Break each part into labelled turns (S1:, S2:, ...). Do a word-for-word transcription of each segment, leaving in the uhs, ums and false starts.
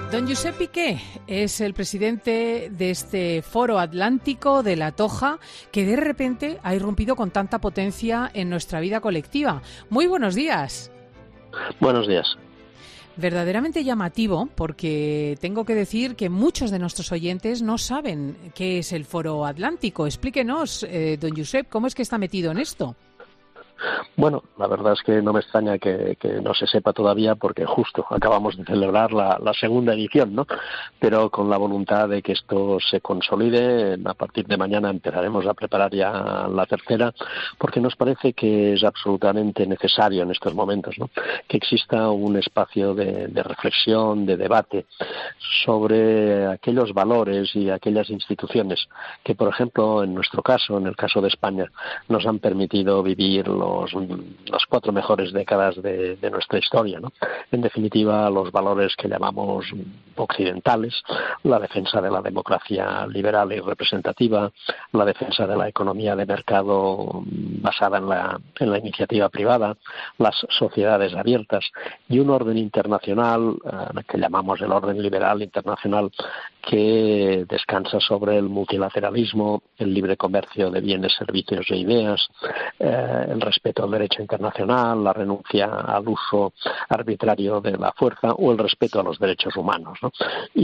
S1: Don Josep Piqué es el presidente de este Foro Atlántico de La Toja, que de repente ha irrumpido con tanta potencia en nuestra vida colectiva. Muy buenos días.
S2: Buenos días.
S1: Verdaderamente llamativo, porque tengo que decir que muchos de nuestros oyentes no saben qué es el Foro Atlántico. Explíquenos, eh, don Josep, ¿cómo es que está metido en esto?
S2: Bueno, la verdad es que no me extraña que, que no se sepa todavía porque justo acabamos de celebrar la, la segunda edición, ¿no? Pero con la voluntad de que esto se consolide, a partir de mañana empezaremos a preparar ya la tercera, porque nos parece que es absolutamente necesario en estos momentos, ¿no? Que exista un espacio de, de reflexión, de debate sobre aquellos valores y aquellas instituciones que, por ejemplo, en nuestro caso, en el caso de España, nos han permitido vivir los Los, las cuatro mejores décadas de, de nuestra historia, ¿no? En definitiva, los valores que llamamos occidentales, la defensa de la democracia liberal y representativa, la defensa de la economía de mercado basada en la, en la iniciativa privada, las sociedades abiertas y un orden internacional eh, que llamamos el orden liberal internacional, que descansa sobre el multilateralismo, el libre comercio de bienes, servicios e ideas, eh, el respeto al derecho internacional, la renuncia al uso arbitrario de la fuerza o el respeto a los derechos humanos, ¿no?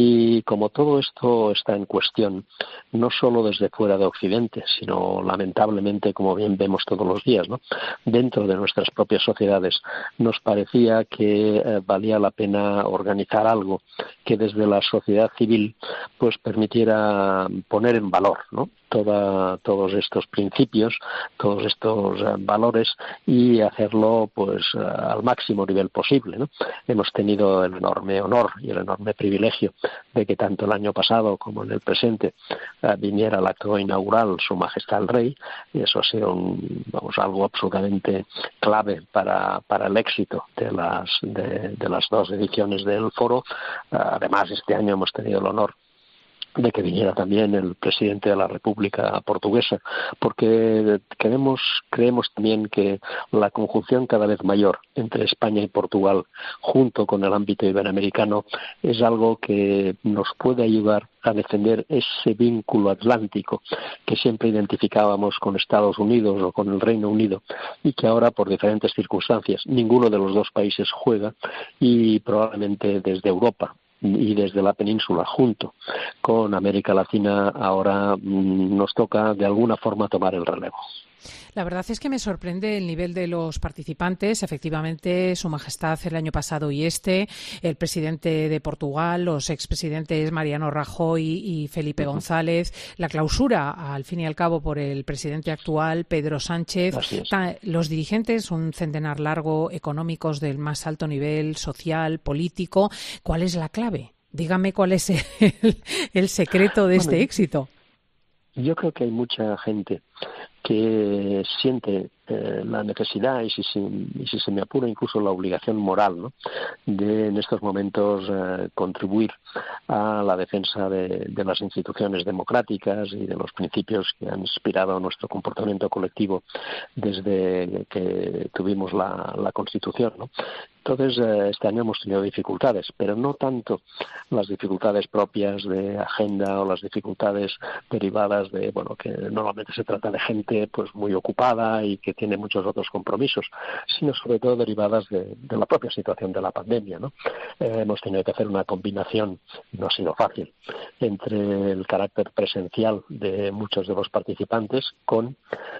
S2: Y como todo esto está en cuestión, no solo desde fuera de Occidente, sino lamentablemente, como bien vemos todos los días, ¿no? Dentro de nuestras propias sociedades, nos parecía que eh, valía la pena organizar algo que desde la sociedad civil pues permitiera poner en valor, ¿no? Toda, todos estos principios, todos estos uh, valores y hacerlo pues uh, al máximo nivel posible, ¿no? Hemos tenido el enorme honor y el enorme privilegio de que tanto el año pasado como en el presente uh, viniera al acto inaugural Su Majestad el Rey, y eso ha sido un, vamos, algo absolutamente clave para, para el éxito de las, de, de las dos ediciones del foro. Uh, además, este año hemos tenido el honor de que viniera también el presidente de la República Portuguesa, porque queremos, creemos también que la conjunción cada vez mayor entre España y Portugal, junto con el ámbito iberoamericano, es algo que nos puede ayudar a defender ese vínculo atlántico que siempre identificábamos con Estados Unidos o con el Reino Unido y que ahora, por diferentes circunstancias, ninguno de los dos países juega y probablemente desde Europa y desde la península junto con América Latina ahora mmm, nos toca de alguna forma tomar el relevo.
S1: La verdad es que me sorprende el nivel de los participantes. Efectivamente, Su Majestad el año pasado y este, el presidente de Portugal, los expresidentes Mariano Rajoy y Felipe uh-huh. González, la clausura, al fin y al cabo, por el presidente actual, Pedro Sánchez, los dirigentes, un centenar largo, económicos del más alto nivel, social, político. ¿Cuál es la clave? Dígame cuál es el, el secreto de este bueno, éxito.
S2: Yo creo que hay mucha gente que siente eh, la necesidad y si, si, y si se me apura incluso la obligación moral, ¿no?, de en estos momentos eh, contribuir a la defensa de, de las instituciones democráticas y de los principios que han inspirado nuestro comportamiento colectivo desde que tuvimos la, la Constitución, ¿no? Entonces, eh, este año hemos tenido dificultades, pero no tanto las dificultades propias de agenda o las dificultades derivadas de, bueno, que normalmente se trata de gente pues muy ocupada y que tiene muchos otros compromisos, sino sobre todo derivadas de, de la propia situación de la pandemia, ¿no? Eh, hemos tenido que hacer una combinación, no ha sido fácil, entre el carácter presencial de muchos de los participantes con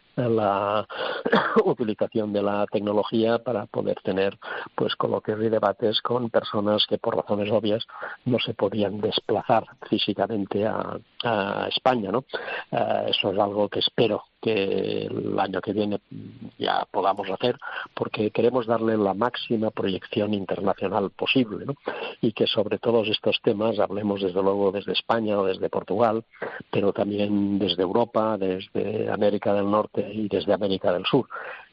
S2: la utilización de la tecnología para poder tener pues coloquios y debates con personas que por razones obvias no se podían desplazar físicamente a, a España, ¿no? Uh, eso es algo que espero que el año que viene ya podamos hacer, porque queremos darle la máxima proyección internacional posible, ¿no? Y que sobre todos estos temas hablemos desde luego desde España o desde Portugal, pero también desde Europa, desde América del Norte y desde América del Sur.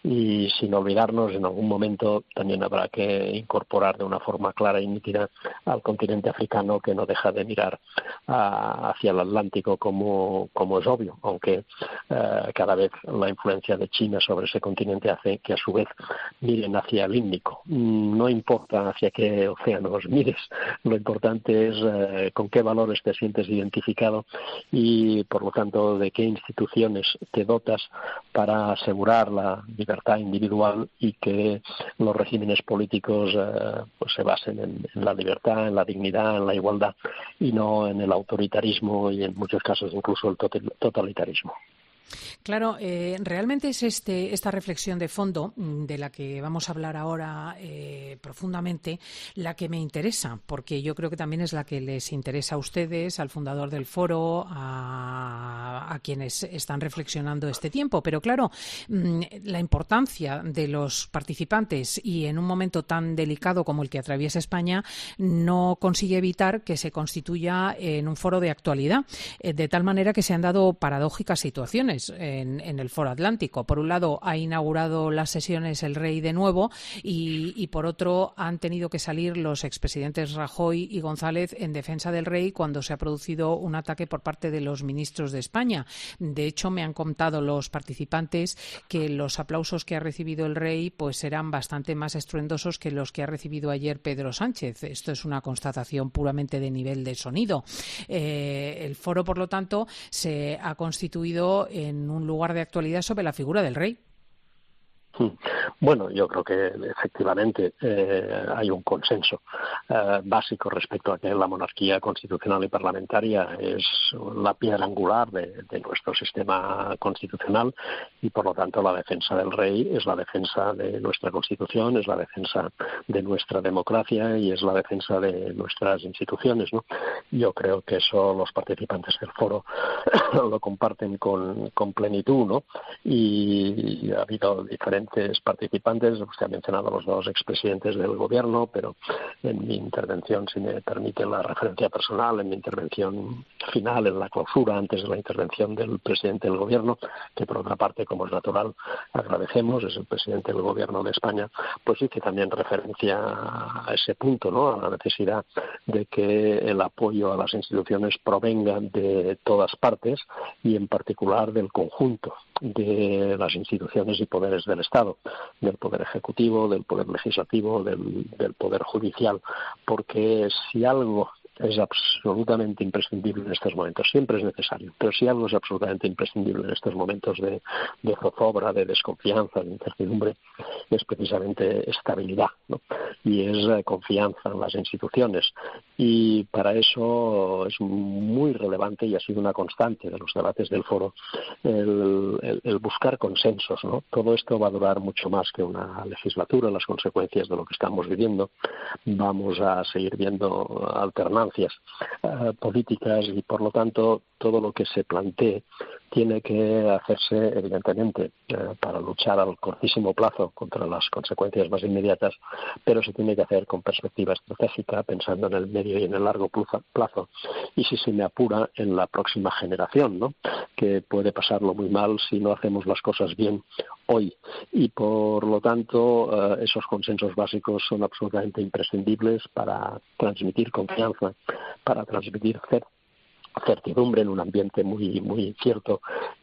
S2: y sin olvidarnos, en algún momento también habrá que incorporar de una forma clara y nítida al continente africano, que no deja de mirar a, hacia el Atlántico, como, como es obvio, aunque eh, cada vez la influencia de China sobre ese continente hace que a su vez miren hacia el Índico. No importa hacia qué océanos mires, lo importante es eh, con qué valores te sientes identificado y, por lo tanto, de qué instituciones te dotas para asegurar la libertad individual y que los regímenes políticos eh, pues se basen en, en la libertad, en la dignidad, en la igualdad y no en el autoritarismo y, en muchos casos, incluso el totalitarismo.
S1: Claro, eh, realmente es este, esta reflexión de fondo de la que vamos a hablar ahora eh, profundamente la que me interesa, porque yo creo que también es la que les interesa a ustedes, al fundador del foro, a, a quienes están reflexionando este tiempo. Pero claro, la importancia de los participantes y en un momento tan delicado como el que atraviesa España no consigue evitar que se constituya en un foro de actualidad, eh, de tal manera que se han dado paradójicas situaciones En, en el Foro Atlántico. Por un lado, ha inaugurado las sesiones el rey de nuevo y, y por otro, han tenido que salir los expresidentes Rajoy y González en defensa del rey cuando se ha producido un ataque por parte de los ministros de España. De hecho, me han contado los participantes que los aplausos que ha recibido el rey pues serán bastante más estruendosos que los que ha recibido ayer Pedro Sánchez. Esto es una constatación puramente de nivel de sonido. Eh, el foro, por lo tanto, se ha constituido en en un lugar de actualidad sobre la figura del rey.
S2: Bueno, yo creo que efectivamente eh, hay un consenso eh, básico respecto a que la monarquía constitucional y parlamentaria es la piedra angular de, de nuestro sistema constitucional y, por lo tanto, la defensa del rey es la defensa de nuestra Constitución, es la defensa de nuestra democracia y es la defensa de nuestras instituciones, ¿no? Yo creo que eso los participantes del foro lo comparten con, con plenitud, ¿no? Y ha habido diferentes participantes. Usted ha mencionado a los dos expresidentes del gobierno, pero en mi intervención, si me permite la referencia personal, en mi intervención final, en la clausura, antes de la intervención del presidente del gobierno, que por otra parte, como es natural, agradecemos, es el presidente del gobierno de España, pues hice también referencia a ese punto, ¿no? A la necesidad de que el apoyo a las instituciones provenga de todas partes y, en particular, del conjunto de las instituciones y poderes del Estado, del Poder Ejecutivo, del Poder Legislativo, del, del Poder Judicial, porque si algo es absolutamente imprescindible en estos momentos, siempre es necesario, pero si algo es absolutamente imprescindible en estos momentos de, de zozobra, de desconfianza, de incertidumbre, es precisamente estabilidad, ¿no? Y es eh, confianza en las instituciones. Y para eso es muy relevante y ha sido una constante de los debates del foro el, el, el buscar consensos, ¿no? Todo esto va a durar mucho más que una legislatura, las consecuencias de lo que estamos viviendo. Vamos a seguir viendo alternancias Uh, políticas y, por lo tanto, todo lo que se plantee tiene que hacerse, evidentemente, uh, para luchar al cortísimo plazo contra las consecuencias más inmediatas, pero se tiene que hacer con perspectiva estratégica, pensando en el medio y en el largo plazo, y, si se me apura, en la próxima generación, ¿no? Que puede pasarlo muy mal si no hacemos las cosas bien hoy. Y, por lo tanto, uh, esos consensos básicos son absolutamente imprescindibles para transmitir confianza, para transmitir certidumbre en un ambiente muy muy incierto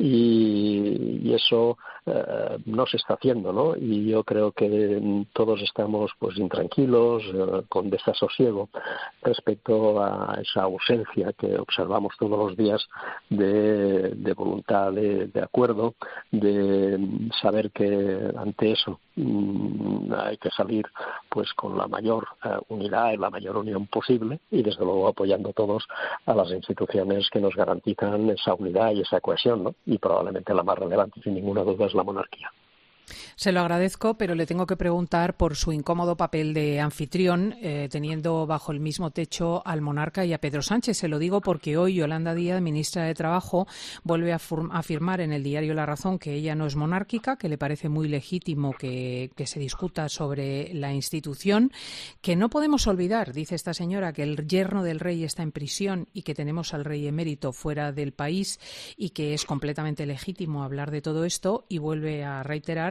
S2: y, y eso eh, no se está haciendo, ¿no? Y yo creo que todos estamos pues intranquilos, eh, con desasosiego respecto a esa ausencia que observamos todos los días de, de voluntad de, de acuerdo, de saber que ante eso mmm, hay que salir pues con la mayor eh, unidad y la mayor unión posible y, desde luego, apoyando todos a las instituciones que nos garantizan esa unidad y esa cohesión, ¿no? Y probablemente la más relevante, sin ninguna duda, es la monarquía.
S1: Se lo agradezco, pero le tengo que preguntar por su incómodo papel de anfitrión, eh, teniendo bajo el mismo techo al monarca y a Pedro Sánchez. Se lo digo porque hoy Yolanda Díaz, ministra de Trabajo, vuelve a afirmar en el diario La Razón que ella no es monárquica, que le parece muy legítimo que, que se discuta sobre la institución, que no podemos olvidar, dice esta señora, que el yerno del rey está en prisión y que tenemos al rey emérito fuera del país y que es completamente legítimo hablar de todo esto, y vuelve a reiterar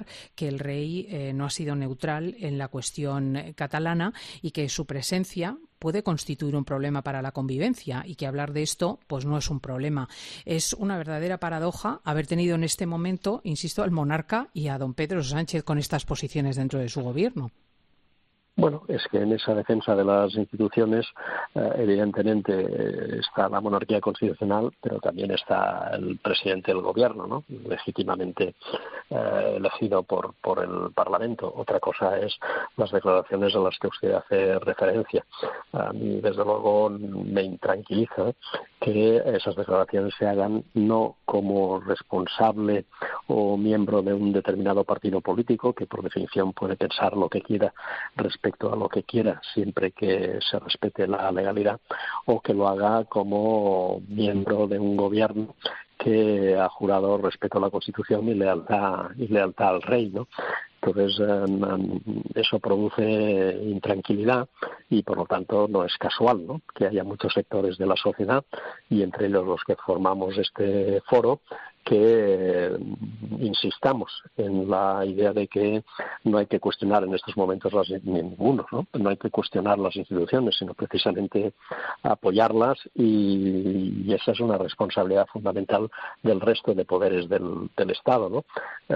S1: que el rey eh, no ha sido neutral en la cuestión catalana y que su presencia puede constituir un problema para la convivencia y que hablar de esto pues no es un problema. Es una verdadera paradoja haber tenido en este momento, insisto, al monarca y a don Pedro Sánchez con estas posiciones dentro de su gobierno.
S2: Bueno, es que en esa defensa de las instituciones, eh, evidentemente está la monarquía constitucional, pero también está el presidente del gobierno, ¿no? Legítimamente eh, elegido por, por el Parlamento. Otra cosa es las declaraciones a las que usted hace referencia. A mí, desde luego, me intranquiliza que esas declaraciones se hagan no como responsable o miembro de un determinado partido político, que por definición puede pensar lo que quiera respecto a lo que quiera, siempre que se respete la legalidad, o que lo haga como miembro de un gobierno que ha jurado respeto a la Constitución y lealtad y lealtad al rey, ¿no? Entonces, eh, eso produce intranquilidad y, por lo tanto, no es casual, ¿no?, que haya muchos sectores de la sociedad, y entre ellos los que formamos este foro, que eh, insistamos en la idea de que no hay que cuestionar en estos momentos las, ninguno, ¿no? No hay que cuestionar las instituciones, sino precisamente apoyarlas, y, y esa es una responsabilidad fundamental del resto de poderes del, del Estado, ¿no?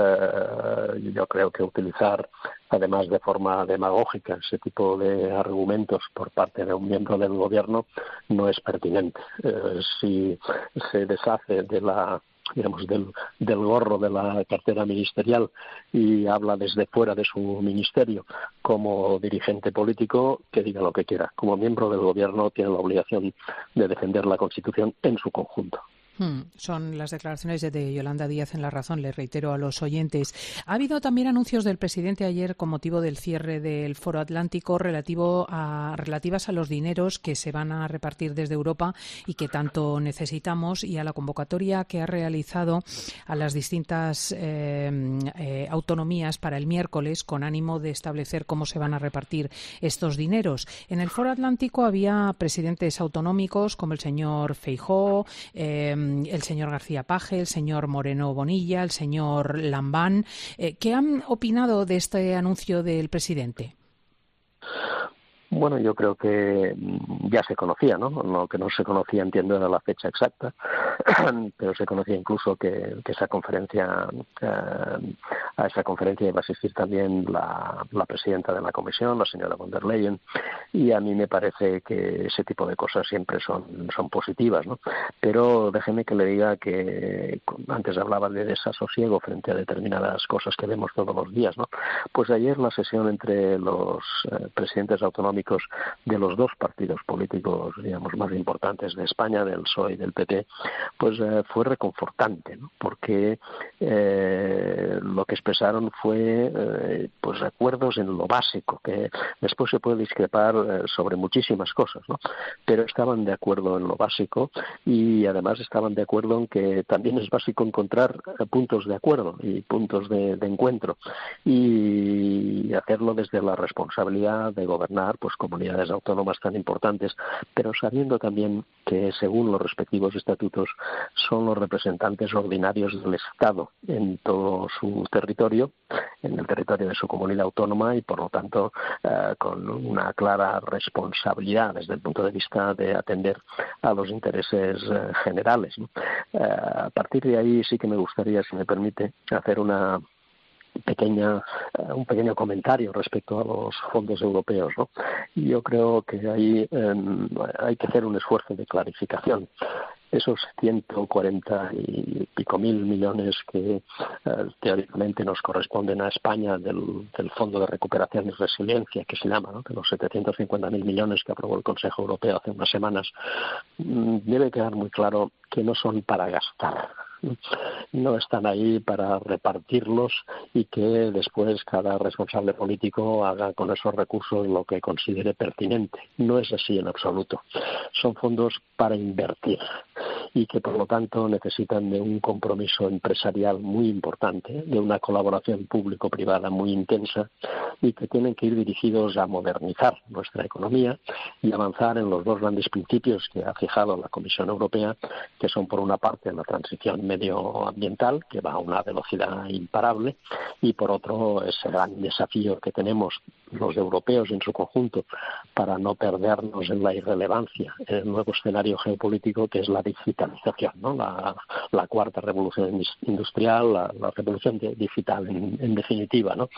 S2: Eh, yo creo que utilizar, además de forma demagógica, ese tipo de argumentos por parte de un miembro del gobierno no es pertinente. Eh, si se deshace de la digamos del, del gorro de la cartera ministerial y habla desde fuera de su ministerio como dirigente político, que diga lo que quiera. Como miembro del gobierno tiene la obligación de defender la Constitución en su conjunto.
S1: Hmm, son las declaraciones de Yolanda Díaz en La Razón, le reitero a los oyentes. Ha habido también anuncios del presidente ayer con motivo del cierre del Foro Atlántico relativo a, relativas a los dineros que se van a repartir desde Europa y que tanto necesitamos, y a la convocatoria que ha realizado a las distintas eh, eh, autonomías para el miércoles con ánimo de establecer cómo se van a repartir estos dineros. En el Foro Atlántico había presidentes autonómicos como el señor Feijóo, eh, el señor García Paje, el señor Moreno Bonilla, el señor Lambán. Eh, ¿Qué han opinado de este anuncio del presidente?
S2: Bueno, yo creo que ya se conocía, ¿no? Lo que no se conocía, entiendo, era la fecha exacta, pero se conocía incluso que, que esa conferencia, eh, a esa conferencia iba a asistir también la, la presidenta de la Comisión, la señora von der Leyen, y a mí me parece que ese tipo de cosas siempre son, son positivas, ¿no? Pero déjeme que le diga que antes hablaba de desasosiego frente a determinadas cosas que vemos todos los días, ¿no? Pues ayer la sesión entre los eh, presidentes autonómicos de los dos partidos políticos, digamos, más importantes de España, del P S O E y del P P, pues eh, fue reconfortante, ¿no? Porque eh, lo que expresaron fue eh, pues acuerdos en lo básico, que después se puede discrepar eh, sobre muchísimas cosas, ¿no? Pero estaban de acuerdo en lo básico, y además estaban de acuerdo en que también es básico encontrar eh, puntos de acuerdo y puntos de, de encuentro, y hacerlo desde la responsabilidad de gobernar pues comunidades autónomas tan importantes, pero sabiendo también que según los respectivos estatutos son los representantes ordinarios del Estado en todo su territorio, en el territorio de su comunidad autónoma, y por lo tanto eh, con una clara responsabilidad desde el punto de vista de atender a los intereses eh, generales, ¿no? Eh, a partir de ahí sí que me gustaría, si me permite, hacer una pequeña uh, un pequeño comentario respecto a los fondos europeos, ¿no? Y yo creo que ahí eh, hay que hacer un esfuerzo de clarificación. Esos ciento cuarenta y pico mil millones que eh, teóricamente nos corresponden a España del, del Fondo de Recuperación y Resiliencia, que se llama, ¿no?, de los setecientos cincuenta mil millones que aprobó el Consejo Europeo hace unas semanas, mm, debe quedar muy claro que no son para gastar. No están ahí para repartirlos y que después cada responsable político haga con esos recursos lo que considere pertinente. No es así en absoluto. Son fondos para invertir y que por lo tanto necesitan de un compromiso empresarial muy importante, de una colaboración público-privada muy intensa, y que tienen que ir dirigidos a modernizar nuestra economía y avanzar en los dos grandes principios que ha fijado la Comisión Europea, que son por una parte la transición medioambiental, que va a una velocidad imparable, y por otro ese gran desafío que tenemos los europeos en su conjunto para no perdernos en la irrelevancia en el nuevo escenario geopolítico, que es la digitalización, ¿no? La, la cuarta revolución industrial, la, la revolución de, digital en, en definitiva, ¿no?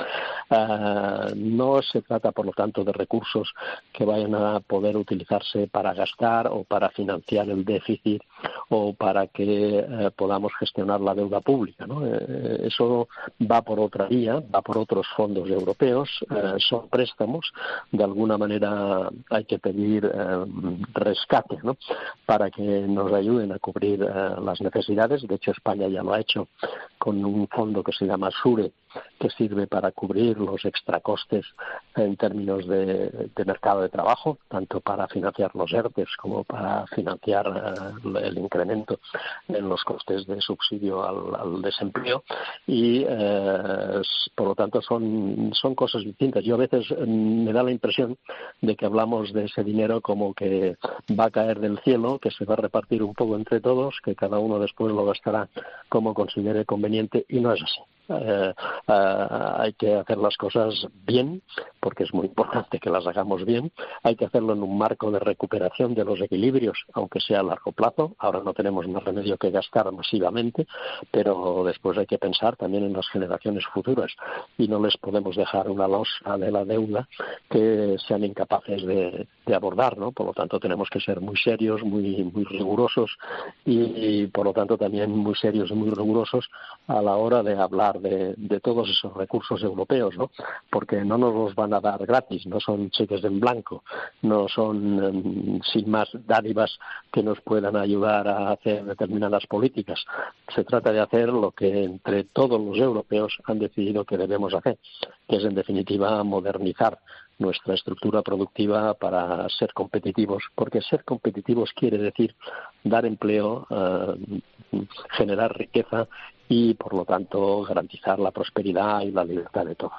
S2: Uh, no se trata, por lo tanto, de recursos que vayan a poder utilizarse para gastar o para financiar el déficit o para que eh, podamos gestionar la deuda pública, ¿no? Eh, eso va por otra vía, va por otros fondos europeos, eh, son préstamos, de alguna manera hay que pedir eh, rescate, ¿no? Para que nos ayuden a cubrir eh, las necesidades. De hecho, España ya lo ha hecho con un fondo que se llama SURE, que sirve para cubrir los extracostes en términos de, de mercado de trabajo, tanto para financiar los ERTES como para financiar uh, el incremento en los costes de subsidio al, al desempleo, y uh, por lo tanto son, son cosas distintas. Yo a veces um, me da la impresión de que hablamos de ese dinero como que va a caer del cielo, que se va a repartir un poco entre todos, que cada uno después lo gastará como considere conveniente, y no es así. Uh, uh, hay que hacer las cosas bien, porque es muy importante que las hagamos bien. Hay que hacerlo en un marco de recuperación de los equilibrios, aunque sea a largo plazo. Ahora no tenemos más remedio que gastar masivamente, pero después hay que pensar también en las generaciones futuras, y no les podemos dejar una losa de la deuda que sean incapaces de, de abordar, ¿no? Por lo tanto, tenemos que ser muy serios, muy, muy rigurosos, y, y por lo tanto también muy serios y muy rigurosos a la hora de hablar De, de todos esos recursos europeos, ¿no? Porque no nos los van a dar gratis, no son cheques en blanco, no son um, sin más dádivas que nos puedan ayudar a hacer determinadas políticas. Se trata de hacer lo que entre todos los europeos han decidido que debemos hacer, que es en definitiva modernizar nuestra estructura productiva para ser competitivos, porque ser competitivos quiere decir dar empleo, uh, generar riqueza y, por lo tanto, garantizar la prosperidad y la libertad de todos.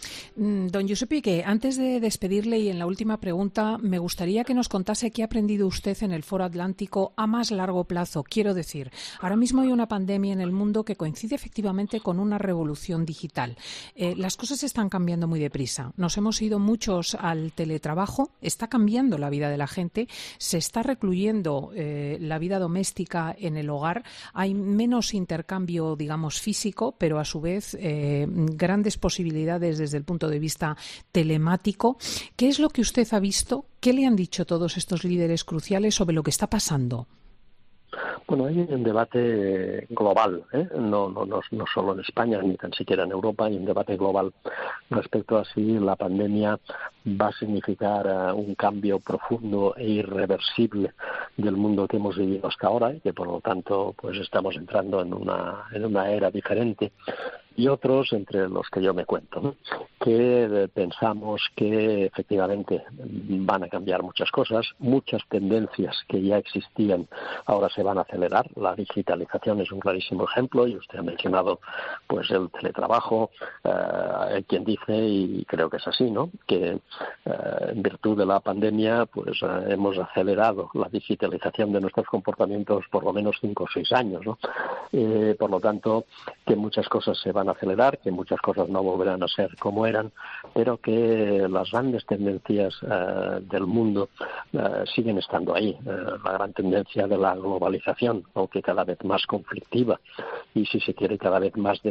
S1: Don Josep Piqué, antes de despedirle y en la última pregunta, me gustaría que nos contase qué ha aprendido usted en el Foro Atlántico a más largo plazo. Quiero decir, ahora mismo hay una pandemia en el mundo que coincide efectivamente con una revolución digital. Eh, las cosas están cambiando muy deprisa. Nos hemos ido muchos al teletrabajo, está cambiando la vida de la gente, se está recluyendo eh, la vida doméstica en el hogar, hay menos intercambio, digamos, físico, pero a su vez eh, grandes posibilidades desde el punto de vista telemático. ¿Qué es lo que usted ha visto? ¿Qué le han dicho todos estos líderes cruciales sobre lo que está pasando?
S2: Bueno, hay un debate global, ¿eh? no, no, no, no solo en España, ni tan siquiera en Europa, hay un debate global respecto a si la pandemia va a significar uh, un cambio profundo e irreversible del mundo que hemos vivido hasta ahora, y que por lo tanto pues estamos entrando en una, en una era diferente. Y otros, entre los que yo me cuento, ¿no? que pensamos que efectivamente van a cambiar muchas cosas, muchas tendencias que ya existían ahora se van a acelerar. La digitalización es un clarísimo ejemplo, y usted ha mencionado pues el teletrabajo. Eh, hay quien dice, y creo que es así, ¿no?, que eh, en virtud de la pandemia pues eh, hemos acelerado la digitalización de nuestros comportamientos por lo menos cinco o seis años, ¿no? Eh, por lo tanto, que muchas cosas se van a acelerar, que muchas cosas no volverán a ser como eran, pero que las grandes tendencias uh, del mundo uh, siguen estando ahí. Uh, la gran tendencia de la globalización, aunque cada vez más conflictiva y, si se quiere, cada vez más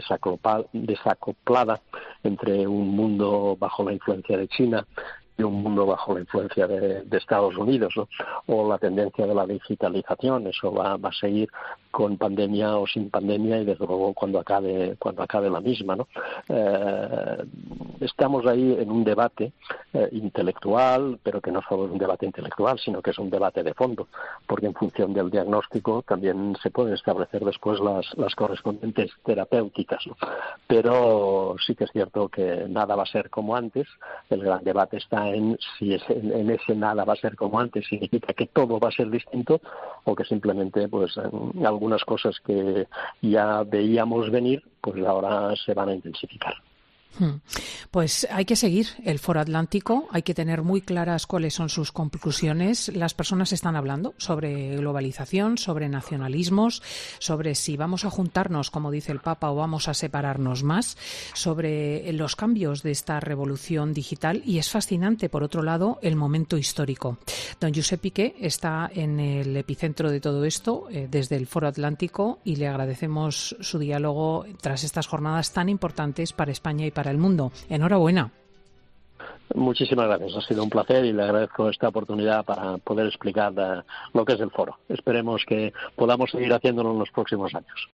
S2: desacoplada entre un mundo bajo la influencia de China y un mundo bajo la influencia de, de Estados Unidos, ¿no? O la tendencia de la digitalización. Eso va, va a seguir con pandemia o sin pandemia, y desde luego cuando acabe cuando acabe la misma, ¿no? Eh, estamos ahí en un debate eh, intelectual, pero que no solo es un debate intelectual, sino que es un debate de fondo, porque en función del diagnóstico también se pueden establecer después las, las correspondientes terapéuticas, ¿no? Pero sí que es cierto que nada va a ser como antes. El gran debate está en si es, en, en ese nada va a ser como antes significa que todo va a ser distinto, o que simplemente pues algunas cosas que ya veíamos venir pues ahora se van a intensificar.
S1: Pues hay que seguir el Foro Atlántico, hay que tener muy claras cuáles son sus conclusiones. Las personas están hablando sobre globalización, sobre nacionalismos, sobre si vamos a juntarnos, como dice el Papa, o vamos a separarnos más, sobre los cambios de esta revolución digital, y es fascinante, por otro lado, el momento histórico. Don Josep Piqué está en el epicentro de todo esto eh, desde el Foro Atlántico, y le agradecemos su diálogo tras estas jornadas tan importantes para España y para el mundo. Enhorabuena.
S2: Muchísimas gracias, ha sido un placer y le agradezco esta oportunidad para poder explicar uh, lo que es el foro. Esperemos que podamos seguir haciéndolo en los próximos años.